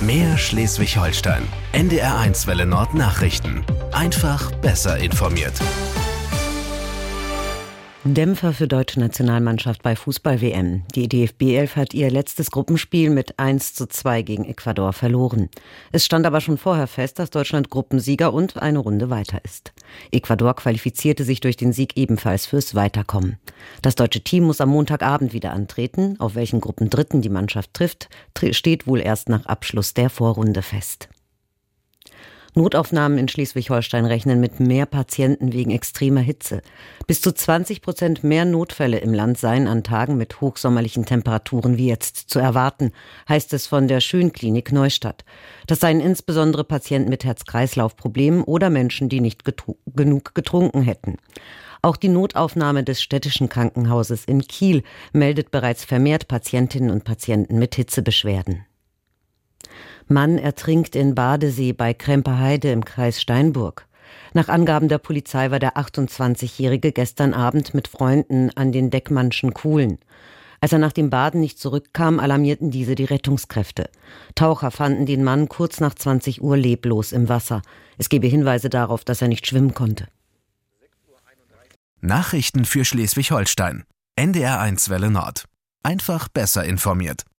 Mehr Schleswig-Holstein. NDR1 Welle Nord Nachrichten. Einfach besser informiert. Dämpfer für deutsche Nationalmannschaft bei Fußball-WM. Die DFB-11 hat ihr letztes Gruppenspiel mit 1:2 gegen Ecuador verloren. Es stand aber schon vorher fest, dass Deutschland Gruppensieger und eine Runde weiter ist. Ecuador qualifizierte sich durch den Sieg ebenfalls fürs Weiterkommen. Das deutsche Team muss am Montagabend wieder antreten. Auf welchen Gruppendritten die Mannschaft trifft, steht wohl erst nach Abschluss der Vorrunde fest. Notaufnahmen in Schleswig-Holstein rechnen mit mehr Patienten wegen extremer Hitze. Bis zu 20% mehr Notfälle im Land seien an Tagen mit hochsommerlichen Temperaturen wie jetzt zu erwarten, heißt es von der Schönklinik Neustadt. Das seien insbesondere Patienten mit Herz-Kreislauf-Problemen oder Menschen, die nicht genug getrunken hätten. Auch die Notaufnahme des städtischen Krankenhauses in Kiel meldet bereits vermehrt Patientinnen und Patienten mit Hitzebeschwerden. Mann ertrinkt in Badesee bei Kremperheide im Kreis Steinburg. Nach Angaben der Polizei war der 28-Jährige gestern Abend mit Freunden an den Deckmannschen Kuhlen. Als er nach dem Baden nicht zurückkam, alarmierten diese die Rettungskräfte. Taucher fanden den Mann kurz nach 20 Uhr leblos im Wasser. Es gebe Hinweise darauf, dass er nicht schwimmen konnte. Nachrichten für Schleswig-Holstein. NDR1 Welle Nord. Einfach besser informiert.